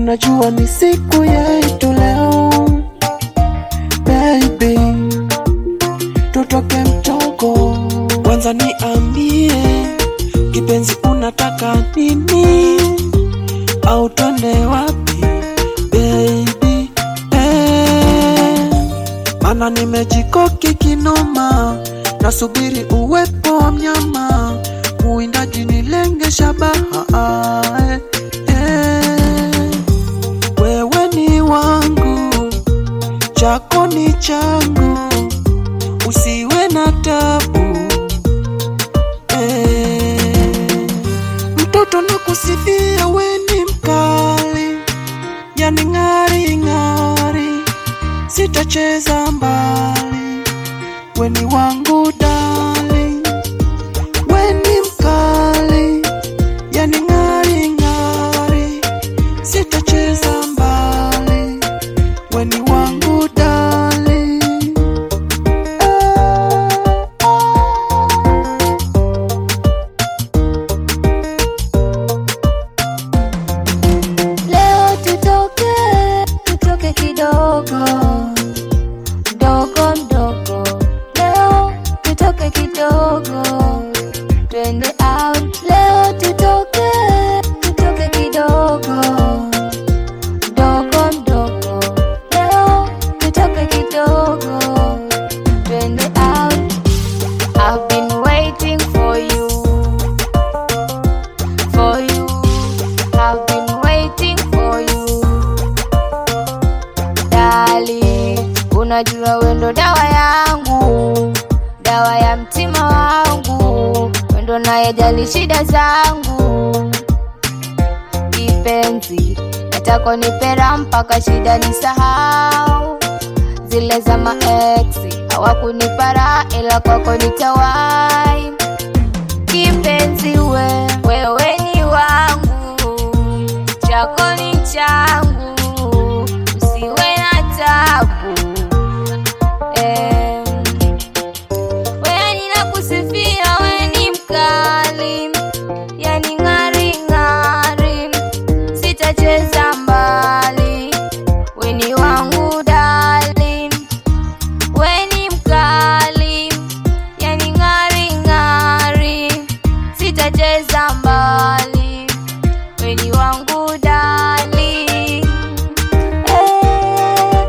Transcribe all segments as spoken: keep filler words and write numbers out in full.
unajua ni siku yetu leo. Baby, tutoke mtoko. Kwanza niambie, kipenzi unataka nini? Au twende wapi, baby? Eh, mana nimejikoki kinoma, nasubiri uwepo wa mnyama, muindaji nilenge shabaha. Eh, eh, wewe ni wangu, chako ni changu, usiwe na tabu. Eh, mtoto nakusifia, we ni mkali, yani ngari ngari, sitacheza mbali, we ni wangu darling. We ni mkali, yani ngari ngari, sitacheza mbali, we ni wangu darling. Leo tutoke, tutoke kidogo, dogo mdogo. Leo tutoke kidogo, twende out. Leo tutoke, tutoke kidogo, dogo mdogo. Leo tutoke kidogo, twende out. I've been waiting for you, for you. I've been waiting for you, darling. Unajua wendo dawa yangu, dawa ya mtima wangu, wendo nayejali shida zangu. Kipenzi, nataka nipera mpaka shida nisahau, zile za ma-ex hawakunipara, ila kwako nitawai. Kipenzi, we, wewe ni wangu, chako ni changu, usiwe na tabu. Eh, we ninakusifia, we ni mkali, yani ngari ngari, sitacheza mbali, we ni wangu darling. We ni mkali, yani ngari ngari, sitacheza mbali, we ni wangu darling. Eh, eh.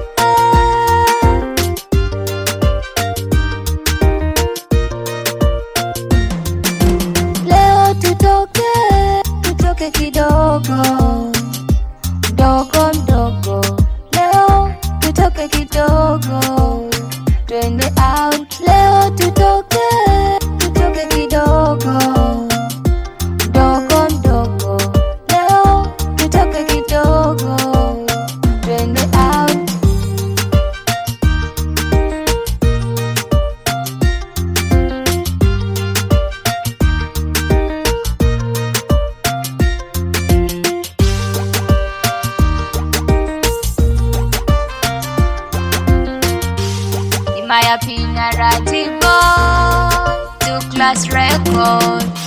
Leo tutoke, tutoke kidogo, dogo mdogo. Leo tutoke kidogo, twende out. Leo tutoke, tutoke kidogo, dogo mdogo. Leo tutoke kidogo, twende out. My opinion, right, go to class record.